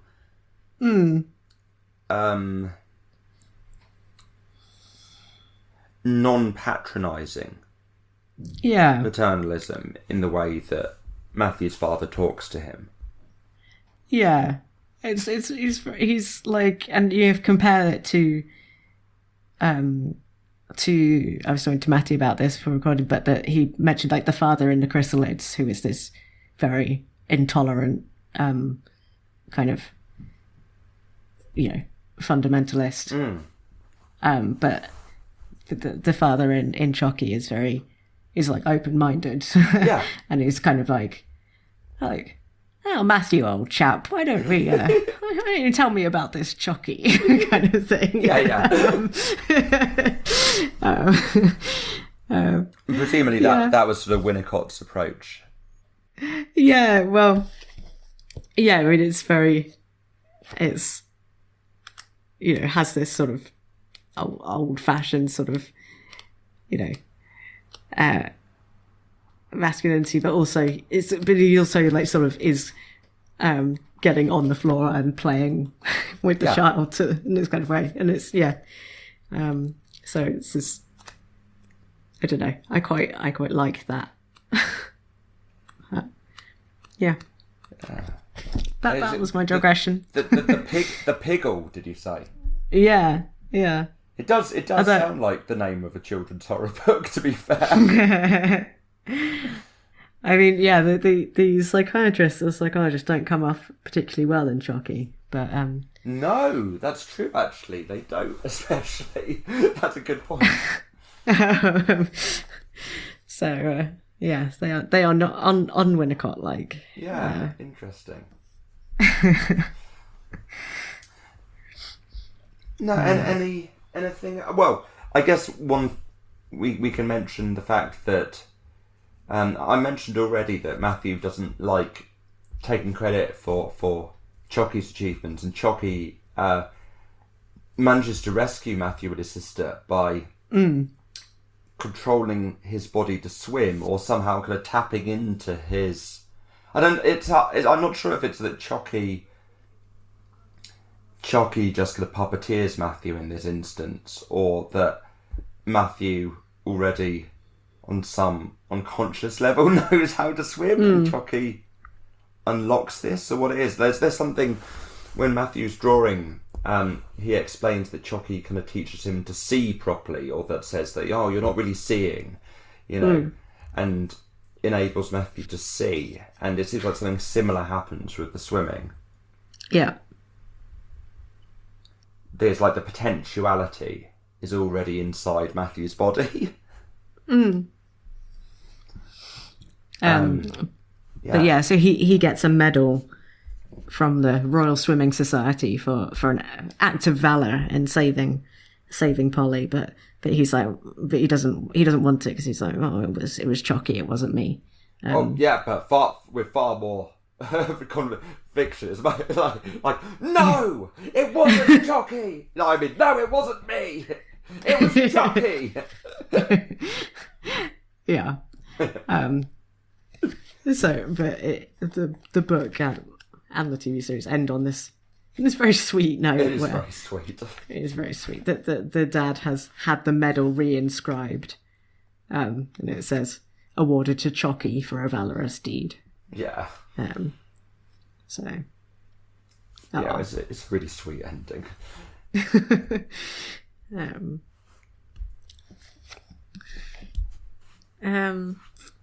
B: um, non-patronising
A: Yeah,
B: paternalism in the way that Matthew's father talks to him.
A: yeah. It's it's he's he's like, and you compare it to, um, to I was talking to Matty about this before recording, but that he mentioned like the father in The Chrysalids, who is this very intolerant, um, kind of, you know, fundamentalist.
B: Mm.
A: Um, but the, the father in, in Chucky is very, is like open-minded.
B: Yeah.
A: And he's kind of like, like, oh, Matthew, old chap, why don't we, uh, why don't you tell me about this Chucky kind of thing?
B: Yeah, yeah.
A: um, um,
B: Presumably that,
A: yeah.
B: that was sort of Winnicott's approach.
A: Yeah, well, yeah, I mean, it's very, it's, you know, has this sort of old fashioned sort of, you know, uh, masculinity, but also it's, but he also like sort of is um, getting on the floor and playing with the
B: Yeah.
A: child to, in this kind of way. And it's, yeah. Um, so it's just, I don't know. I quite, I quite like that. Yeah. That,
B: Is
A: that
B: it
A: was my
B: the-
A: digression.
B: The, the, the pig, the piggle, did you say?
A: Yeah, yeah.
B: It does. It does
A: I don't-
B: sound like the name of a children's horror book. To be fair,
A: I mean, yeah, the, the the psychiatrists or psychologists don't come off particularly well in Chucky, but um,
B: no, that's true. Actually, they don't. Especially, that's a good point.
A: so uh, yes, they are they are not un, un Winnicott like.
B: Yeah, interesting. No, and any anything. Well, I guess one we we can mention the fact that um, I mentioned already that Matthew doesn't like taking credit for for Chucky's achievements, and Chucky uh, manages to rescue Matthew and his sister by
A: Mm.
B: controlling his body to swim, or somehow kind of tapping into his. I don't. It's. it's I'm not sure if it's that Chucky. Chucky just kind of puppeteers Matthew in this instance, or that Matthew already, on some unconscious level, knows how to swim,
A: Mm.
B: and Chucky unlocks this, or what it is. There's there's something when Matthew's drawing. Um, he explains that Chucky kind of teaches him to see properly, or that says that, oh, you're not really seeing, you know,
A: Mm.
B: and enables Matthew to see. And it seems like something similar happens with the swimming.
A: Yeah.
B: There's like the potentiality is already inside Matthew's body.
A: Mm. Um,
B: Yeah.
A: But yeah, so he, he gets a medal from the Royal Swimming Society for, for an act of valor in saving saving Polly, but but he's like, but he doesn't he doesn't want it because he's like, oh, it was it was Chucky, it wasn't me. Um,
B: Oh yeah, but far with far more conviction. It's like, like, like, no, it wasn't Chucky. No, I mean, no, it wasn't me. It was Chucky.
A: yeah. Um, so, but it, the the book and, and the T V series end on this this very sweet note.
B: It is
A: where
B: very sweet.
A: It is very sweet that the, the dad has had the medal re-inscribed, um, and it says awarded to Chucky for a valorous deed.
B: Yeah.
A: Um, so,
B: Yeah,
A: oh.
B: it's, it's a really sweet ending.
A: um, um,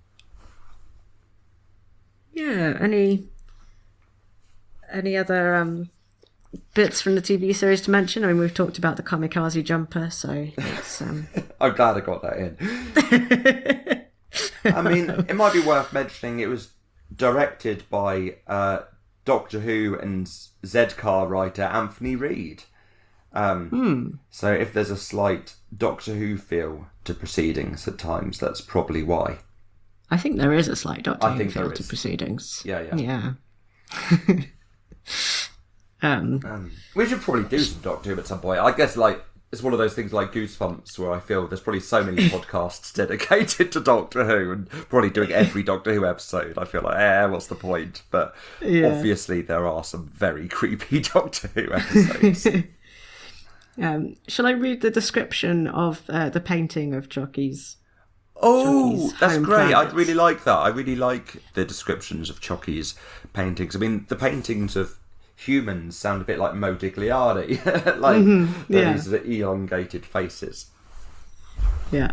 A: yeah. Any any other um bits from the T V series to mention? I mean, we've talked about the kamikaze jumper, so it's um.
B: I'm glad I got that in. I mean, it might be worth mentioning it was directed by uh, Doctor Who and Z-Car writer Anthony Reid. Um,
A: Hmm.
B: So if there's a slight Doctor Who feel to proceedings at times, that's probably why.
A: I think there is a slight Doctor
B: I
A: Who
B: think
A: feel
B: there
A: to
B: is.
A: proceedings.
B: Yeah, yeah.
A: Yeah. um.
B: Um, we should probably do some Doctor Who at some point. I guess like it's one of those things like Goosebumps where I feel there's probably so many podcasts dedicated to Doctor Who and probably doing every Doctor Who episode. I feel like, eh, what's the point? But
A: Yeah.
B: obviously there are some very creepy Doctor Who episodes.
A: Um, shall I read the description of uh, the painting of Chucky's?
B: Oh,
A: Chucky's
B: that's
A: home
B: great.
A: planet?
B: I'd really like that. I really like the descriptions of Chucky's paintings. I mean, the paintings of humans sound a bit like Modigliani. like
A: Mm-hmm. yeah.
B: these sort of elongated faces.
A: Yeah.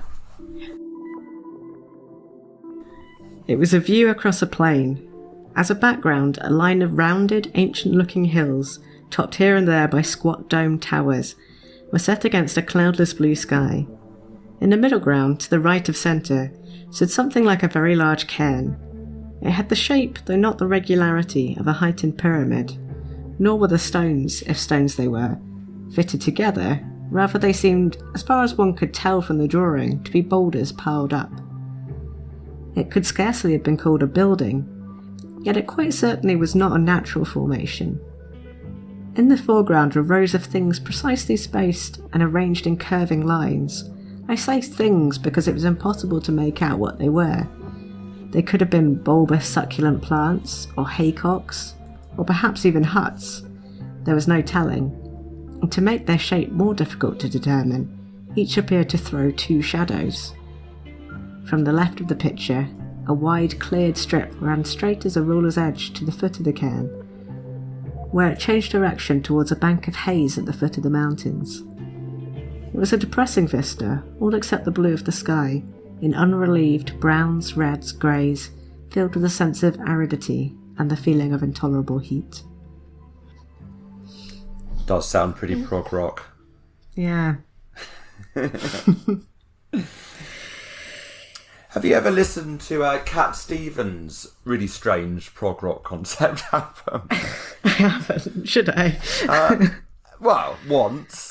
A: It was a view across a plain. As a background, a line of rounded, ancient-looking hills, topped here and there by squat domed towers, were set against a cloudless blue sky. In the middle ground, to the right of centre, stood something like a very large cairn. It had the shape, though not the regularity, of a heightened pyramid, nor were the stones, if stones they were, fitted together. Rather they seemed, as far as one could tell from the drawing, to be boulders piled up. It could scarcely have been called a building, yet it quite certainly was not a natural formation. In the foreground were rows of things precisely spaced and arranged in curving lines. I say things because it was impossible to make out what they were. They could have been bulbous succulent plants, or haycocks, or perhaps even huts. There was no telling. And to make their shape more difficult to determine, each appeared to throw two shadows. From the left of the picture, a wide cleared strip ran straight as a ruler's edge to the foot of the cairn, where it changed direction towards a bank of haze at the foot of the mountains. It was a depressing vista, all except the blue of the sky, in unrelieved browns, reds, greys, filled with a sense of aridity and the feeling of intolerable heat.
B: Does sound pretty prog rock.
A: Yeah.
B: Have you ever listened to uh, Cat Stevens' really strange prog rock concept album?
A: I haven't. Should I?
B: uh, well, once.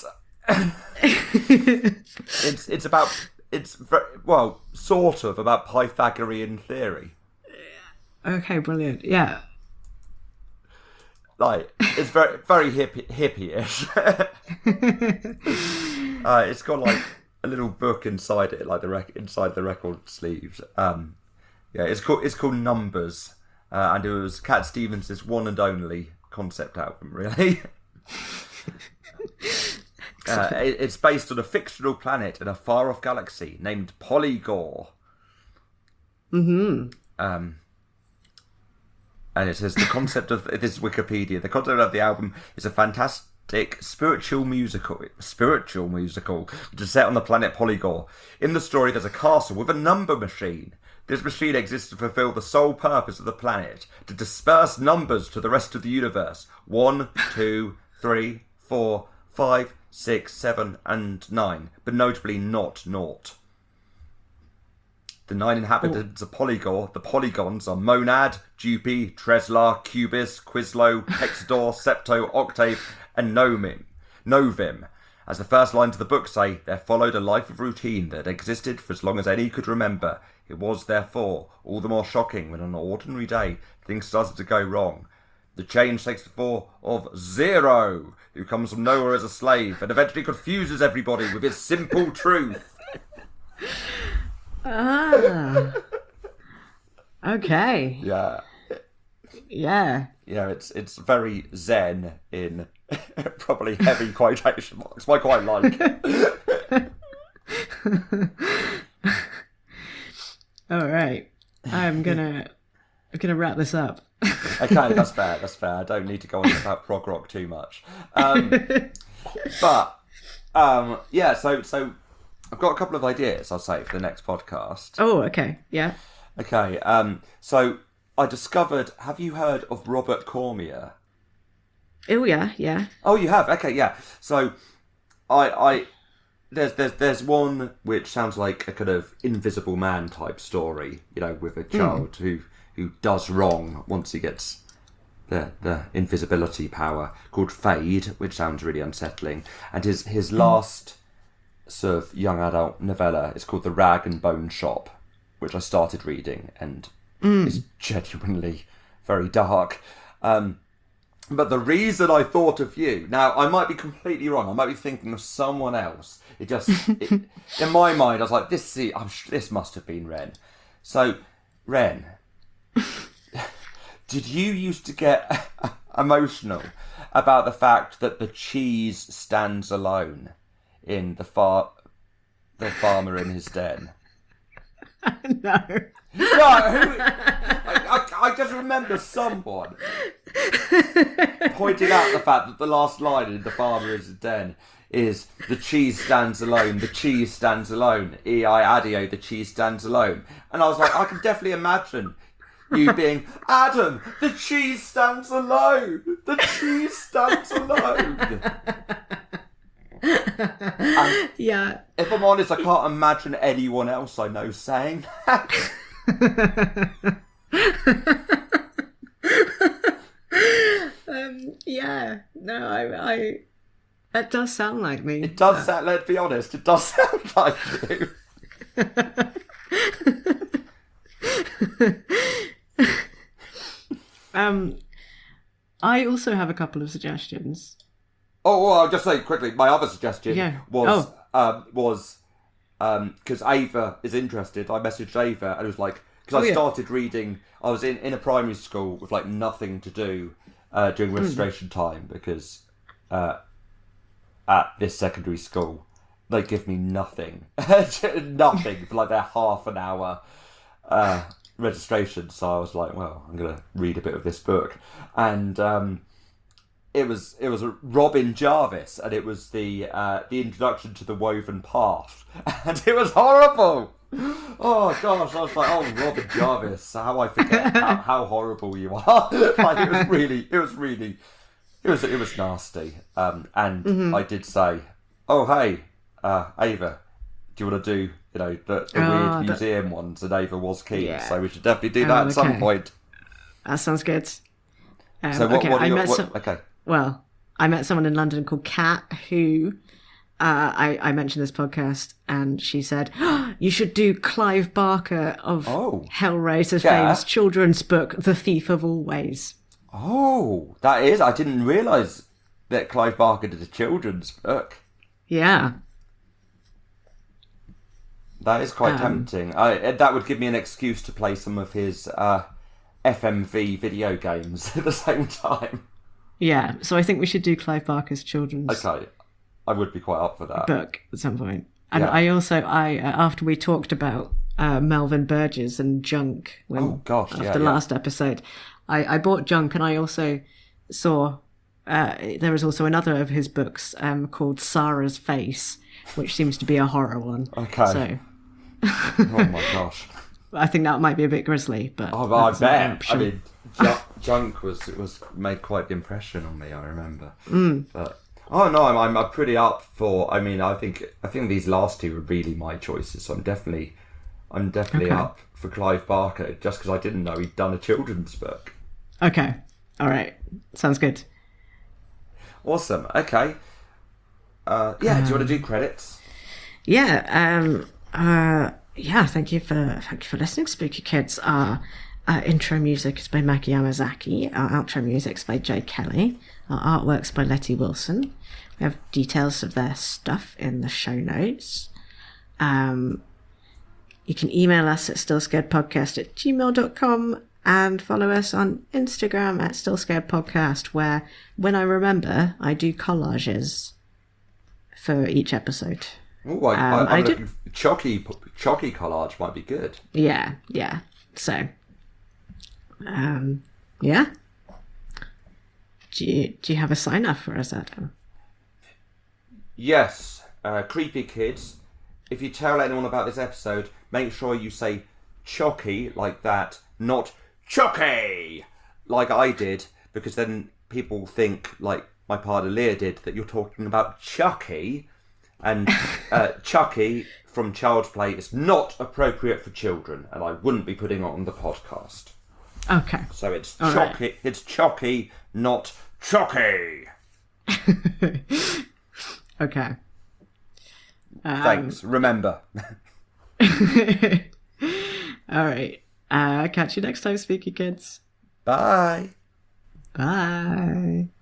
B: it's it's about it's very, well sort of about Pythagorean theory.
A: Okay, brilliant. Yeah.
B: Like it's very very hippie hippie-ish. uh, it's got like a little book inside it, like the rec- inside the record sleeves. Um, yeah, it's called it's called Numbers, uh, and it was Cat Stevens' one and only concept album, really. uh, it, it's based on a fictional planet in a far-off galaxy named Polygore.
A: Mm-hmm.
B: Um, and it says the concept of this is Wikipedia. The concept of the album is a fantastic spiritual musical, spiritual musical, which is set on the planet Polygore. In the story, there's a castle with a number machine. This machine exists to fulfill the sole purpose of the planet, to disperse numbers to the rest of the universe. One, two, three, four, five, six, seven, and nine, but notably not naught. The nine inhabitants of Polygore, the polygons, are Monad, Dupi, Treslar, Cubis, Quislo, Hexador, Septo, Octave, and Nomim, Novim. As the first lines of the book say, there followed a life of routine that existed for as long as any could remember. It was, therefore, all the more shocking when on an ordinary day things started to go wrong. The change takes the form of Zero, who comes from nowhere as a slave and eventually confuses everybody with his simple truth.
A: Ah. Okay.
B: Yeah.
A: Yeah.
B: Yeah, it's it's very zen in probably heavy quotation marks, I quite like.
A: All right. I'm gonna I'm gonna wrap this up.
B: Okay, that's fair, that's fair. I don't need to go on about prog rock too much. Um, but um, yeah, so so I've got a couple of ideas, I'll say, for the next podcast.
A: Oh, okay. Yeah.
B: Okay, um, so I discovered, have you heard of Robert Cormier?
A: Oh, yeah, yeah.
B: Oh, you have? Okay, yeah. So I, I, there's, there's, there's one which sounds like a kind of Invisible Man type story, you know, with a child mm. who, who does wrong once he gets the, the invisibility power, called Fade, which sounds really unsettling. And his, his mm. last sort of young adult novella is called The Rag and Bone Shop, which I started reading and mm. is genuinely very dark. Um, but the reason I thought of you, now I might be completely wrong, I might be thinking of someone else. It just, it, in my mind, I was like, this, see, I'm, this must have been Ren. So, Ren, did you used to get emotional about the fact that the cheese stands alone in the far, the farmer in his den?
A: No.
B: No, who, I, I, I just remember someone pointing out the fact that the last line in The Farmer in His Den is the cheese stands alone, the cheese stands alone, E I adio, the cheese stands alone. And I was like, I can definitely imagine you being, Adam, the cheese stands alone, the cheese stands alone. And
A: Yeah.
B: if I'm honest, I can't imagine anyone else I know saying that.
A: um, yeah. No, I, I. That does sound like me.
B: It does sound, let's be honest, it does sound like you.
A: um, I also have a couple of suggestions.
B: Oh, well, I'll just say quickly, my other suggestion
A: Yeah.
B: was,
A: Oh.
B: um, was, because Ava is interested, I messaged Ava and it was like, because
A: Oh,
B: I
A: yeah.
B: started reading, I was in, in a primary school with like nothing to do uh, during
A: Hmm.
B: registration time because uh, at this secondary school, they give me nothing. Nothing for like their half an hour uh, registration. So I was like, well, I'm going to read a bit of this book. And um, it was it was Robin Jarvis, and it was the uh, the introduction to the Woven Path. And it was horrible. Oh gosh, I was like, oh, Robin Jarvis, how I forget how, how horrible you are. Like, it was really, it was really, it was it was nasty. Um, and
A: Mm-hmm.
B: I did say, oh hey, uh, Ava, do you want to do you know the, the
A: Oh,
B: weird
A: that-
B: museum ones? And Ava was keen,
A: Yeah.
B: so we should definitely do
A: Oh,
B: that at some
A: okay.
B: point.
A: That sounds good. Um,
B: So what?
A: okay,
B: what, are
A: I
B: you,
A: met
B: what
A: some.
B: Okay.
A: Well, I met someone in London called Kat who uh, I, I mentioned this podcast, and she said, oh, you should do Clive Barker of
B: Oh.
A: Hellraiser's
B: Yeah.
A: famous children's book, The Thief of Always.
B: Oh, that is. I didn't realise that Clive Barker did a children's book.
A: Yeah.
B: That is quite
A: Um,
B: tempting. I, that would give me an excuse to play some of his uh, F M V video games at the same time.
A: Yeah. So I think we should do Clive Barker's children's
B: Okay, I would be quite up for that.
A: book at some point. And
B: Yeah.
A: I also, I uh, after we talked about uh, Melvin Burgess and Junk, when,
B: Oh, gosh,
A: after
B: yeah,
A: the
B: yeah.
A: last episode, I, I bought Junk, and I also saw uh, there is also another of his books um, called Sarah's Face, which seems to be a horror one.
B: Okay.
A: So
B: Oh my gosh.
A: I think that might be a bit grisly, but
B: Oh, I
A: that's an
B: bet. I
A: option.
B: mean, Junk, Junk was was made quite the impression on me. I remember.
A: Mm.
B: But oh no, I'm, I'm I'm pretty up for. I mean, I think I think these last two were really my choices. So I'm definitely I'm definitely
A: Okay.
B: up for Clive Barker just because I didn't know he'd done a children's book.
A: Okay, all right, sounds good.
B: Awesome. Okay. Uh, yeah. do you want to do credits?
A: Yeah, um, uh, yeah. Thank you for thank you for listening, Spooky Kids. Our uh, intro music is by Maki Yamazaki. Our outro music is by Jay Kelly. Our artwork's by Letty Wilson. We have details of their stuff in the show notes. Um, you can email us at stillscaredpodcast at gmail dot com and follow us on Instagram at stillscaredpodcast, where, when I remember, I do collages for each episode.
B: Oh, I,
A: Um,
B: I, I'm
A: I did-
B: looking. Chalky, chalky collage might be good.
A: Yeah, yeah. So, um, yeah. Do you, do you have a sign off for us, Adam?
B: Yes, uh, creepy kids. If you tell anyone about this episode, make sure you say "chocky" like that, not "chocky" like I did, because then people think, like my partner Leah did, that you're talking about Chucky, and uh, Chucky from Child's Play is not appropriate for children, and I wouldn't be putting it on the podcast.
A: Okay.
B: So it's
A: All right.
B: Chocky. It's Chocky, not Chocky.
A: Okay. Um,
B: Thanks. Remember.
A: All right. Uh, catch you next time, Spooky Kids.
B: Bye.
A: Bye.